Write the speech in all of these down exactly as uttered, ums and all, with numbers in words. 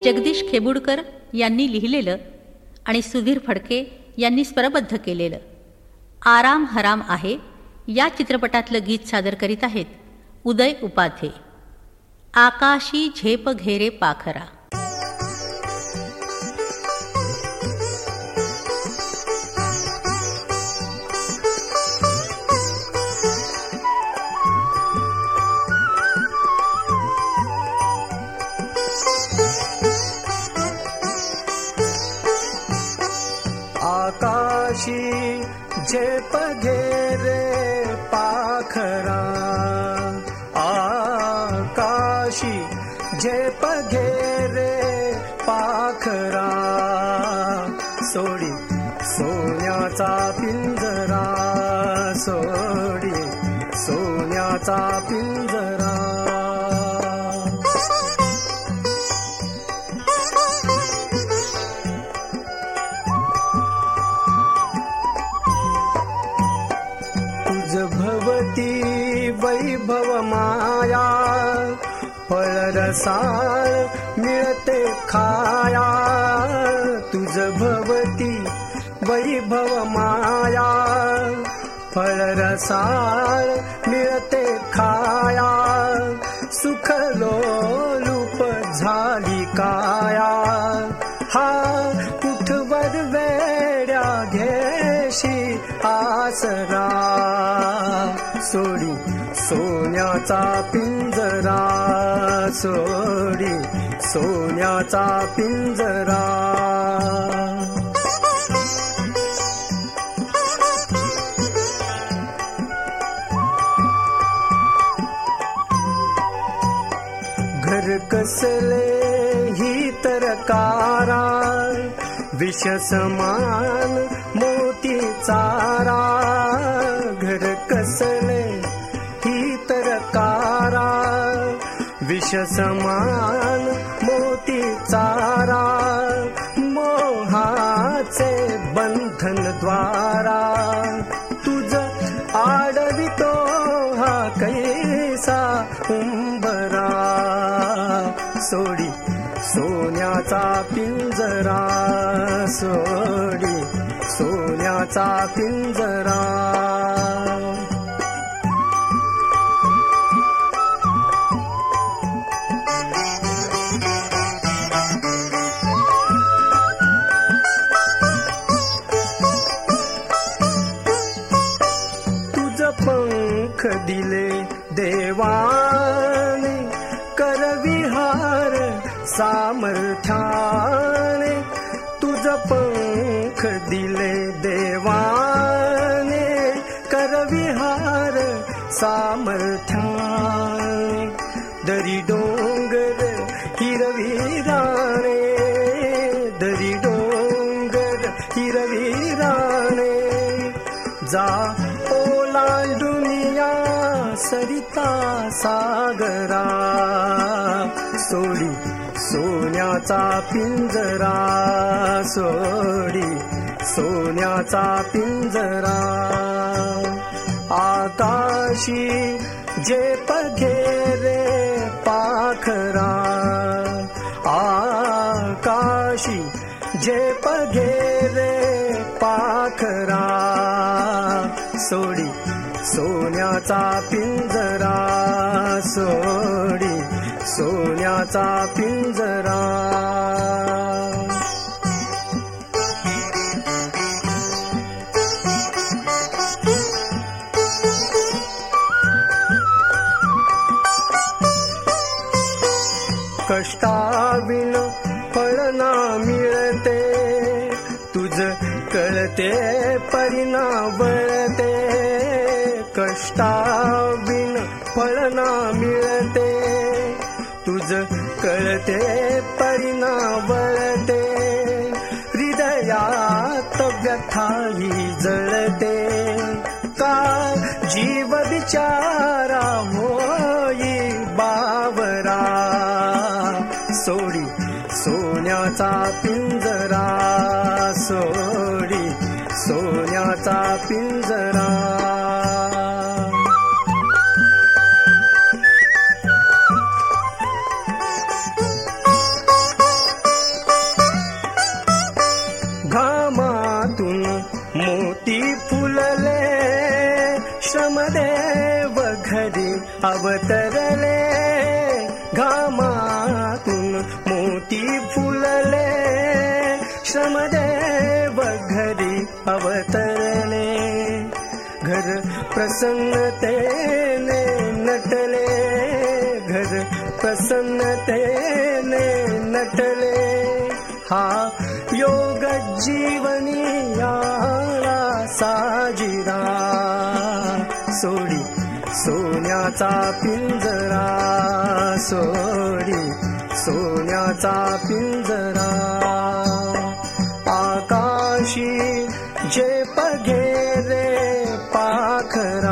जगदीश खेबुडकर यांनी लिहिलेलं आणि सुधीर फडके यांनी स्वरबद्ध केलेलं आराम हराम आहे या चित्रपटातलं गीत सादर करीत आहेत उदय उपाध्ये. आकाशी झेप घेरे पाखरा. आकाशी झेप घेरे पाखरा, आकाशी झेप घेरे पाखरा, सोडी सोन्याचा पिंजरा, सोडी सोन्याचा पिंजरा. भवती वैभव माया, फळरसाळ मिळते खाया. तुझ भवती वैभव माया, फळरसाळ मिळते खाया. सुख लोलूप झाली काया, हा कुठवर वेड्या घेशी आसरा. सोडी सोन्याचा पिंजरा, सोडी सोन्याचा पिंजरा. घर कसले ही तरकारा, विष समान मोती चारा. घर कसले ही तरकारा, विष समान मोती चारा. मोहाचे बंधन द्वारा, तुझ आडवितो हा कैसा उंबरा. सोडी सोन्याचा पिंजरा, सोडी सोन्याचा पिंजरा. तुझ पंख दिले देवाने, करविहार सामर्थ्याने. तुझ पंख दिले देवाने, करविहार सामर्थ्याने. दरी डोंगर हिरविराणे, दरी डोंगर हिरविराणे. जा ओलांडून या सरिता सागरा, सोडी सोन्याचा पिंजरा, सोडी सोन्याचा पिंजरा. आकाशी झेप घेरे पाखरा, आकाशी झेप घेरे पाखरा. सोडी सोन्याचा पिंजरा, सोडी सोन्याचा पिंजरा. कष्टाविन फळ ना मिळते, तुझ कळते परिणा वळते. कष्टाविन फळ ना मिळते, तुझ कळते परिणा वळते. हृदयात व्यथाही जळते, का जीव बिचारा होई बावरा. सोडी सोन्याचा पिंजरा, सोडी सोन्याचा पिंजरा. अवतरले, घामातून मोती फुलले, श्रमदेव घरी अवतरले. घर प्रसन्नतेने नटले, घर प्रसन्नतेने नटले. हा योग जीवनी आला साजिरा, सोडी सोन्याचा पिंजरा, सोडी सोन्याचा पिंजरा. आकाशी जे पघेरे पाखरा,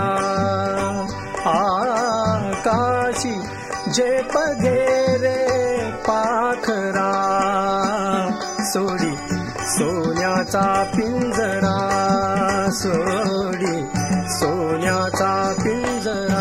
आकाशी जे पघेरे पाखरा, सोडी सोन्याचा पिंजरा, सोडी सोन्याचा पिंजरा.